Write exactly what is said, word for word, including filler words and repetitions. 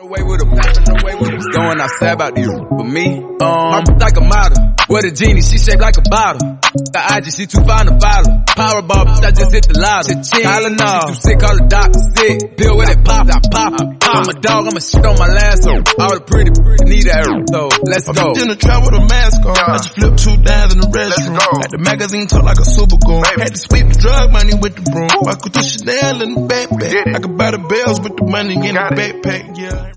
away with him, away with him. Going outside about you. But me, um, I'm like a model. With a genie, she shaped like a bottle. The I G, she too fine to follow. Powerball, bitch, I just hit the lotto. Tylenol, she too sick, call the doctor sick. Deal with it, pop, I pop, pop. I'm a dog, I'm a shit on my lasso. All the pretty, pretty need that, so let's go. I'm in the trap with a mask on. I just flipped two dimes in the restroom. Had the magazine talk like a super goon. Had to sweep the drug money with the broom. I could do Chanel in the backpack. I could buy the bells with the money in the backpack, yeah.